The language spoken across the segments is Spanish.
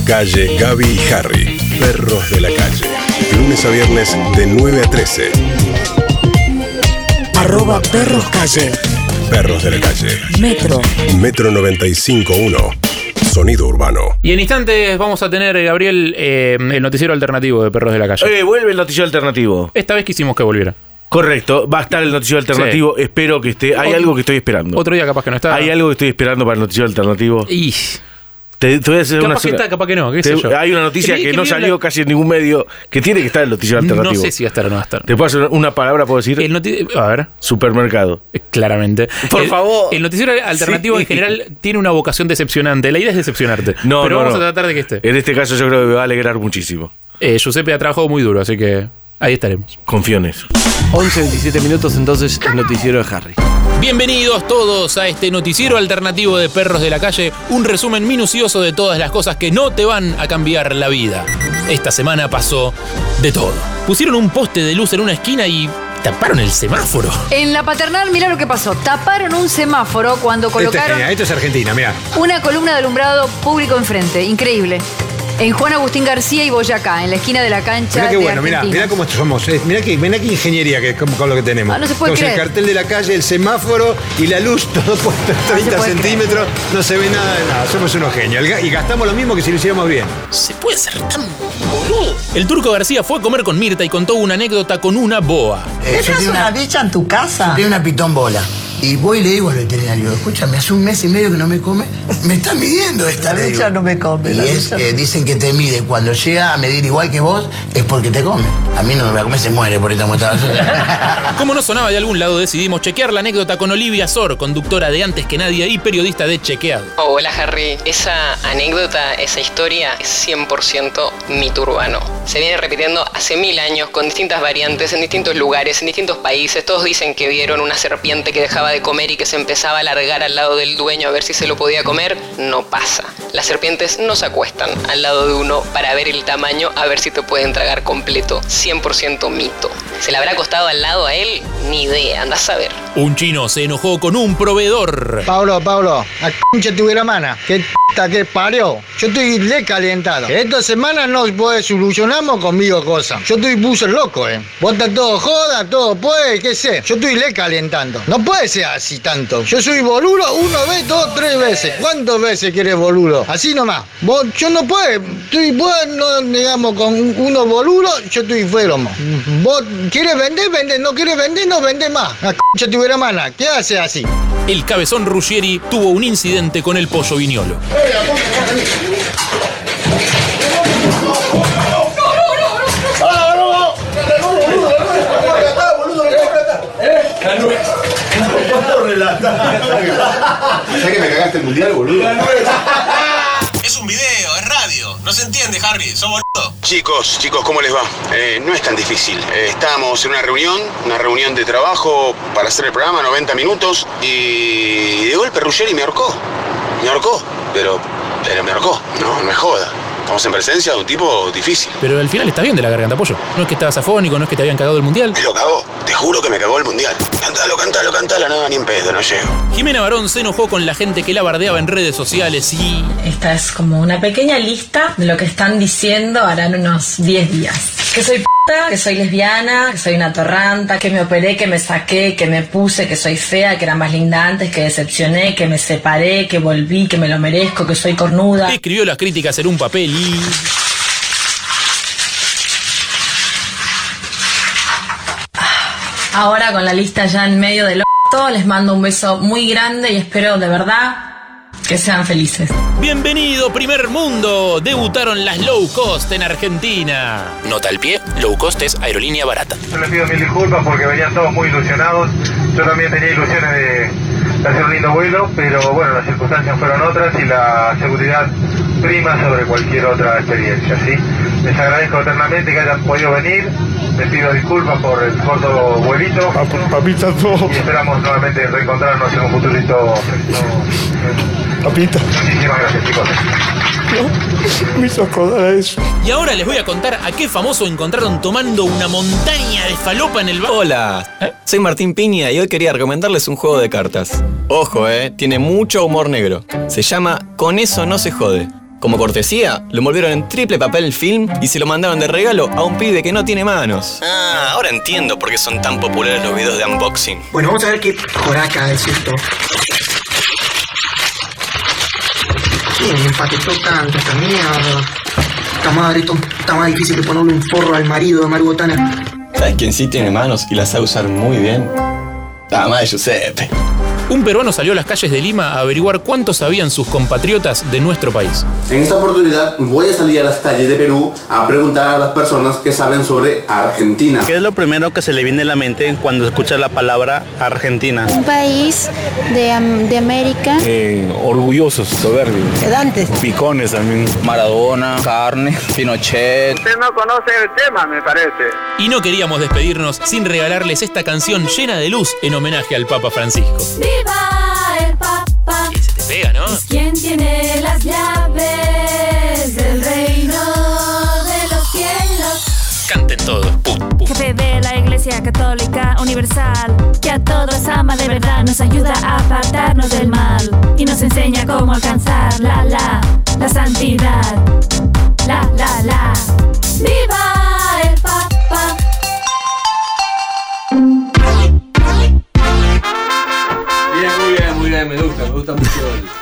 Galle, Gaby y Harry. Perros de la calle. Lunes a viernes de 9 a 13. @perroscalle. Perros de la calle. Metro 95.1. Sonido urbano. Y en instantes vamos a tener, Gabriel, el noticiero alternativo de Perros de la Calle. Vuelve el noticiero alternativo. Esta vez quisimos que volviera. Correcto, va a estar el noticiero alternativo. Sí. Espero que esté. Hay algo que estoy esperando. Otro día capaz que no está. Hay algo que estoy esperando para el noticiero alternativo. Y... Te voy a hacer capaz que está, capaz que no, qué sé yo. Hay una noticia que no salió casi en ningún medio, que tiene que estar en el noticiero alternativo. No sé si va a estar o no va a estar. ¿Te puedo hacer una palabra, puedo decir? A ver. Supermercado. Claramente. Por favor. El noticiero alternativo en general tiene una vocación decepcionante. La idea es decepcionarte. Pero vamos a tratar de que esté. En este caso yo creo que me va a alegrar muchísimo. Giuseppe ha trabajado muy duro, así que ahí estaremos. Confío en eso. 11:27 minutos, entonces el noticiero de Harry. Bienvenidos todos a este noticiero alternativo de Perros de la Calle, un resumen minucioso de todas las cosas que no te van a cambiar la vida. Esta semana pasó de todo. Pusieron un poste de luz en una esquina y taparon el semáforo. En la Paternal, mirá lo que pasó. Taparon un semáforo cuando colocaron esto es Argentina, mirá. Una columna de alumbrado público enfrente. Increíble. En Juan Agustín García y Boyacá, en la esquina de la cancha. Mirá qué de bueno, mirá cómo somos. Mirá qué ingeniería con lo que tenemos. No se puede creer. El cartel de la calle, el semáforo y la luz, todo puesto 30 centímetros. No se ve nada de nada. Somos unos genios. Y gastamos lo mismo que si lo hiciéramos bien. ¿Se puede ser tan boludo? El Turco García fue a comer con Mirta y contó una anécdota con una boa. ¿Tenés una bicha en tu casa? Tengo una pitón bola. Y voy y le digo al veterinario, escúchame, hace 1 mes y medio que no me come. Me está midiendo esta. La bicha no me come. Y dicen que te mide. Cuando llega a medir igual que vos, es porque te come. A mí no me va a comer, se muere por esta muestra. Como no sonaba de algún lado, decidimos chequear la anécdota con Olivia Sor, conductora de Antes que Nadie y periodista de Chequeado. Hola Harry, esa anécdota, esa historia es 100% mito urbano. Se viene repitiendo hace 1000 años con distintas variantes, en distintos lugares, en distintos países. Todos dicen que vieron una serpiente que dejaba de comer y que se empezaba a alargar al lado del dueño a ver si se lo podía comer. No pasa. Las serpientes no se acuestan al lado de uno para ver el tamaño, a ver si te pueden tragar completo. 100% mito. ¿Se le habrá acostado al lado a él? Ni idea, andás a ver. Un chino se enojó con un proveedor. Pablo, a concha tuviera mana. ¿Qué parió? Yo estoy recalentado. Esta semana no solucionamos conmigo cosas. Yo estoy puse loco, Vos estás todo joda, todo puede, qué sé. Yo estoy recalentando. No puede ser así tanto. Yo soy boludo 1 vez, 2, 3 veces. ¿Cuántas veces querés boludo? Así nomás. Yo no puedo. Vos no, digamos, con uno boludo, yo estoy fuera. Vos querés vender, no querés vender, no vendés más. La concha tuviera mana. ¿Qué hace así? El cabezón Ruggieri tuvo un incidente con el pollo Viñolo. ¿Sabes que me cagaste el mundial, boludo? Es un video, es radio. No se entiende, Harry. Sos boludo. Chicos, ¿cómo les va? No es tan difícil. Estábamos en una reunión de trabajo para hacer el programa, 90 minutos, y de golpe Ruggieri me ahorcó, pero me ahorcó, no me joda. Estamos en presencia de un tipo difícil. Pero al final está bien de la garganta, pollo. No es que estabas afónico, no es que te habían cagado el mundial. Me lo cagó, te juro que me cagó el mundial. Cántalo, no, ni en pedo, no llego. Jimena Barón se enojó con la gente que la bardeaba en redes sociales y... Esta es como una pequeña lista de lo que están diciendo harán unos 10 días. Que soy que soy lesbiana, que soy una torranta, que me operé, que me saqué, que me puse, que soy fea, que era más linda antes, que decepcioné, que me separé, que volví, que me lo merezco, que soy cornuda. Escribió las críticas en un papel y... Ahora con la lista ya en medio del orto, les mando un beso muy grande y espero de verdad que sean felices. Bienvenido, primer mundo. Debutaron las low cost en Argentina. Nota al pie, low cost es aerolínea barata. Yo les pido 1000 disculpas porque venían todos muy ilusionados. Yo también tenía ilusiones de hacer un lindo vuelo, pero bueno, las circunstancias fueron otras y la seguridad prima sobre cualquier otra experiencia, ¿sí? Les agradezco eternamente que hayan podido venir. Les pido disculpas por el corto vuelito. Papita, todo. Y esperamos nuevamente reencontrarnos en un futurito. Papita. Muchísimas gracias, chicos. Me hizo acordar a eso. Y ahora les voy a contar a qué famoso encontraron tomando una montaña de falopa en el bar. Hola, soy Martín Piña y hoy quería recomendarles un juego de cartas. Ojo, tiene mucho humor negro. Se llama Con eso no se jode. Como cortesía, lo envolvieron en triple papel film y se lo mandaron de regalo a un pibe que no tiene manos. Ah, ahora entiendo por qué son tan populares los videos de unboxing. Bueno, vamos a ver qué joraca es esto. ¿Quién empaquetó tanto esta mierda? Esta madre, esto está más difícil que ponerle un forro al marido de Margotana. ¿Sabes quién sí tiene manos y las sabe usar muy bien? La mamá de Giuseppe. Un peruano salió a las calles de Lima a averiguar cuánto sabían sus compatriotas de nuestro país. En esta oportunidad voy a salir a las calles de Perú a preguntar a las personas que saben sobre Argentina. ¿Qué es lo primero que se le viene a la mente cuando escucha la palabra Argentina? Un país de América. Orgullosos, soberbios. Pedantes. Picones también. Maradona, carne, Pinochet. Usted no conoce el tema, me parece. Y no queríamos despedirnos sin regalarles esta canción llena de luz en homenaje al Papa Francisco. ¡Viva el Papa! Y se te pega, ¿no? Es quien tiene las llaves del reino de los cielos. Canten todos. Jefe de la Iglesia Católica Universal, que a todos ama de verdad, nos ayuda a apartarnos del mal y nos enseña cómo alcanzar la santidad. La. ¡Viva el Papa! Muy bien, me gusta mucho.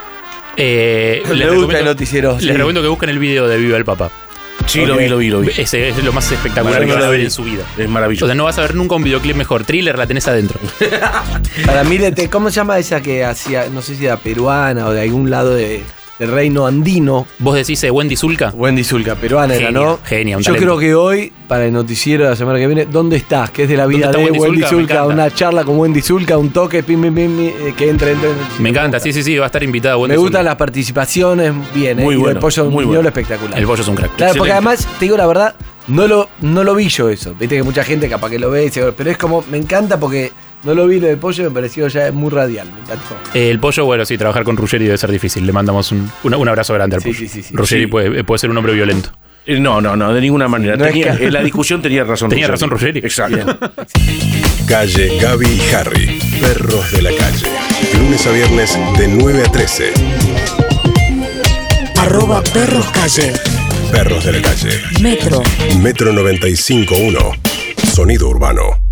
Me gusta el noticiero. Les recomiendo que busquen el video de Viva el Papa. Sí, okay. Lo vi. Ese es lo más espectacular que van a ver en su vida. Es maravilloso. O sea, no vas a ver nunca un videoclip mejor. Thriller la tenés adentro. Para mí, ¿cómo se llama esa que hacía? No sé si era peruana o de algún lado del reino andino. ¿Vos decís Wendy Zulka? Wendy Zulka, peruana era, ¿no? Genia, Yo creo que hoy, para el noticiero de la semana que viene, ¿dónde estás? Que es de la vida de Wendy Zulka, una charla con Wendy Zulka, un toque, pim, que entre. Me encanta, sí, va a estar invitada Wendy Zulka. Me gustan las participaciones, bien, muy bueno, el pollo muy bueno. Espectacular. El pollo es un crack. Claro, excelente. Porque además, te digo la verdad, no lo vi yo eso. Viste que mucha gente capaz que lo ve, pero es como, me encanta porque no lo vi lo del pollo, me pareció ya muy radial, me encantó. El pollo, bueno, sí, trabajar con Ruggeri debe ser difícil. Le mandamos un abrazo grande al pollo. Sí. Ruggeri puede ser un hombre violento. No, de ninguna manera. En la discusión tenía razón. Tenía razón Ruggeri. Exacto. Calle, Gaby y Harry. Perros de la calle. Lunes a viernes de 9 a 13. @perroscalle. Perros de la calle. Metro 95.1. Sonido urbano.